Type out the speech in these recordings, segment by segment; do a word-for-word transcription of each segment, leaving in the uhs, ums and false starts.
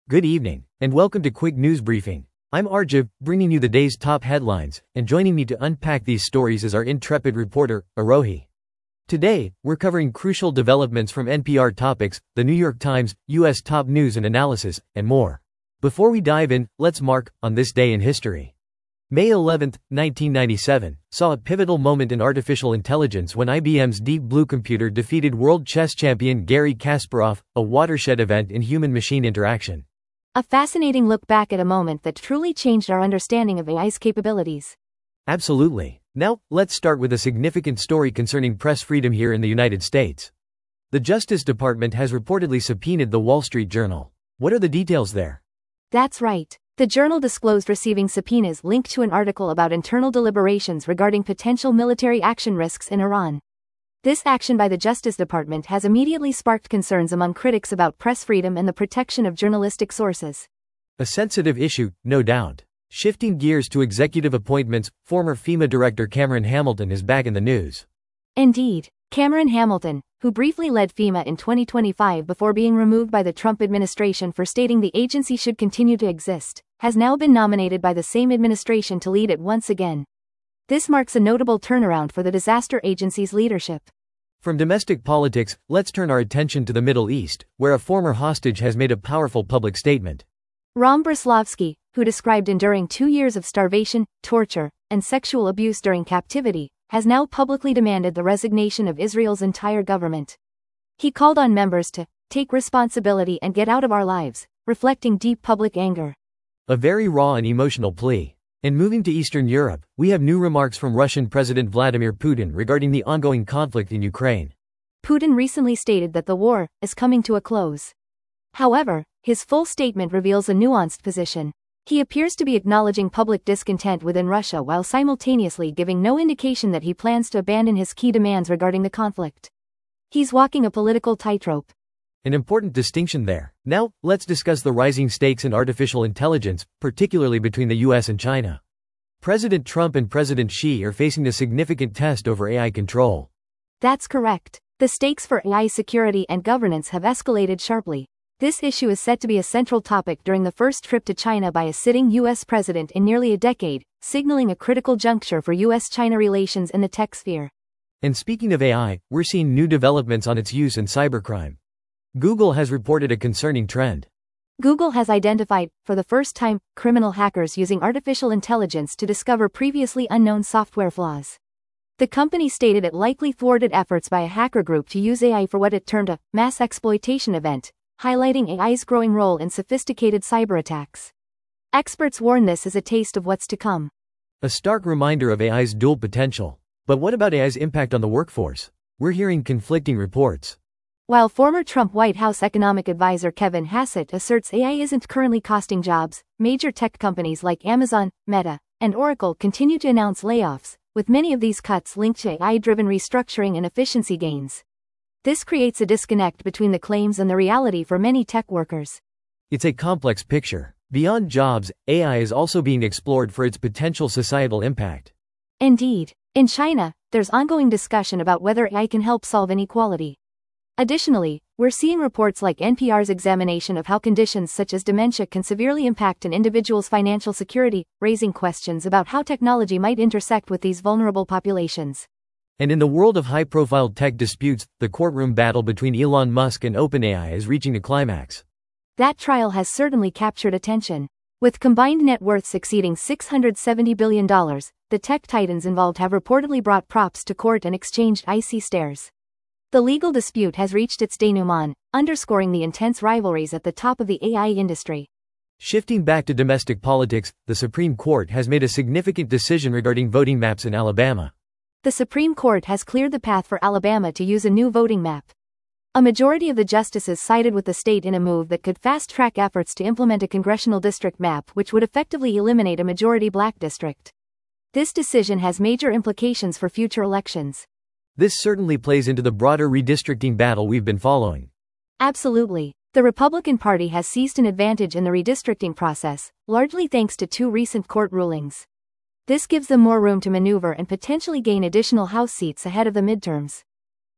Good evening, and welcome to Quick News Briefing. I'm Arjiv, bringing you the day's top headlines, and joining me to unpack these stories is our intrepid reporter, Arohi. Today, we're covering crucial developments from N P R topics, the New York Times, U S top news and analysis, and more. Before we dive in, let's mark, on this day in history. May eleventh, nineteen ninety-seven, saw a pivotal moment in artificial intelligence when I B M's Deep Blue computer defeated world chess champion Garry Kasparov, a watershed event in human-machine interaction. A fascinating look back at a moment that truly changed our understanding of A I's capabilities. Absolutely. Now, let's start with a significant story concerning press freedom here in the United States. The Justice Department has reportedly subpoenaed the Wall Street Journal. What are the details there? That's right. The Journal disclosed receiving subpoenas linked to an article about internal deliberations regarding potential military action risks in Iran. This action by the Justice Department has immediately sparked concerns among critics about press freedom and the protection of journalistic sources. A sensitive issue, no doubt. Shifting gears to executive appointments, former FEMA Director Cameron Hamilton is back in the news. Indeed, Cameron Hamilton, who briefly led FEMA in twenty twenty-five before being removed by the Trump administration for stating the agency should continue to exist, has now been nominated by the same administration to lead it once again. This marks a notable turnaround for the disaster agency's leadership. From domestic politics, let's turn our attention to the Middle East, where a former hostage has made a powerful public statement. Ram Breslovsky, who described enduring two years of starvation, torture, and sexual abuse during captivity, has now publicly demanded the resignation of Israel's entire government. He called on members to take responsibility and get out of our lives, reflecting deep public anger. A very raw and emotional plea. And moving to Eastern Europe, we have new remarks from Russian President Vladimir Putin regarding the ongoing conflict in Ukraine. Putin recently stated that the war is coming to a close. However, his full statement reveals a nuanced position. He appears to be acknowledging public discontent within Russia while simultaneously giving no indication that he plans to abandon his key demands regarding the conflict. He's walking a political tightrope. An important distinction there. Now, let's discuss the rising stakes in artificial intelligence, particularly between the U S and China. President Trump and President Xi are facing a significant test over A I control. That's correct. The stakes for A I security and governance have escalated sharply. This issue is set to be a central topic during the first trip to China by a sitting U S president in nearly a decade, signaling a critical juncture for U S China relations in the tech sphere. And speaking of A I, we're seeing new developments on its use in cybercrime. Google has reported a concerning trend. Google has identified, for the first time, criminal hackers using artificial intelligence to discover previously unknown software flaws. The company stated it likely thwarted efforts by a hacker group to use A I for what it termed a mass exploitation event, highlighting A I's growing role in sophisticated cyber attacks. Experts warn this is a taste of what's to come. A stark reminder of A I's dual potential. But what about A I's impact on the workforce? We're hearing conflicting reports. While former Trump White House economic advisor Kevin Hassett asserts A I isn't currently costing jobs, major tech companies like Amazon, Meta, and Oracle continue to announce layoffs, with many of these cuts linked to A I-driven restructuring and efficiency gains. This creates a disconnect between the claims and the reality for many tech workers. It's a complex picture. Beyond jobs, A I is also being explored for its potential societal impact. Indeed, in China, there's ongoing discussion about whether A I can help solve inequality. Additionally, we're seeing reports like N P R's examination of how conditions such as dementia can severely impact an individual's financial security, raising questions about how technology might intersect with these vulnerable populations. And in the world of high-profile tech disputes, the courtroom battle between Elon Musk and OpenAI is reaching a climax. That trial has certainly captured attention. With combined net worths exceeding six hundred seventy billion dollars, the tech titans involved have reportedly brought props to court and exchanged icy stares. The legal dispute has reached its denouement, underscoring the intense rivalries at the top of the A I industry. Shifting back to domestic politics, the Supreme Court has made a significant decision regarding voting maps in Alabama. The Supreme Court has cleared the path for Alabama to use a new voting map. A majority of the justices sided with the state in a move that could fast-track efforts to implement a congressional district map which would effectively eliminate a majority black district. This decision has major implications for future elections. This certainly plays into the broader redistricting battle we've been following. Absolutely. The Republican Party has seized an advantage in the redistricting process, largely thanks to two recent court rulings. This gives them more room to maneuver and potentially gain additional House seats ahead of the midterms.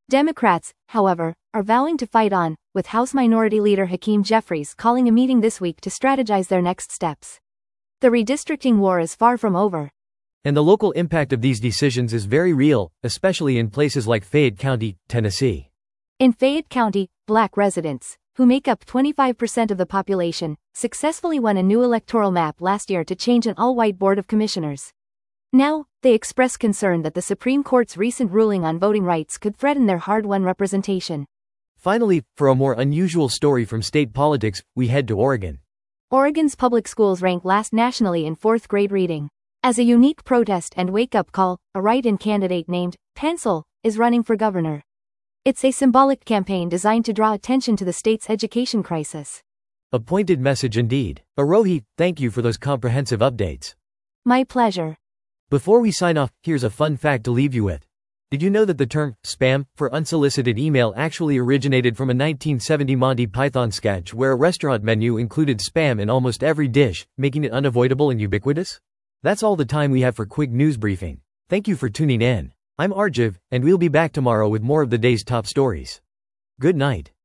Democrats, however, are vowing to fight on, with House Minority Leader Hakeem Jeffries calling a meeting this week to strategize their next steps. The redistricting war is far from over. And the local impact of these decisions is very real, especially in places like Fayette County, Tennessee. In Fayette County, black residents, who make up twenty-five percent of the population, successfully won a new electoral map last year to change an all-white Board of Commissioners. Now, they express concern that the Supreme Court's recent ruling on voting rights could threaten their hard-won representation. Finally, for a more unusual story from state politics, we head to Oregon. Oregon's public schools rank last nationally in fourth grade reading. As a unique protest and wake-up call, a write-in candidate named Pencil is running for governor. It's a symbolic campaign designed to draw attention to the state's education crisis. A pointed message indeed. Arohi, thank you for those comprehensive updates. My pleasure. Before we sign off, here's a fun fact to leave you with. Did you know that the term spam for unsolicited email actually originated from a nineteen seventy Monty Python sketch where a restaurant menu included spam in almost every dish, making it unavoidable and ubiquitous? That's all the time we have for Quick News Briefing. Thank you for tuning in. I'm Arjiv, and we'll be back tomorrow with more of the day's top stories. Good night.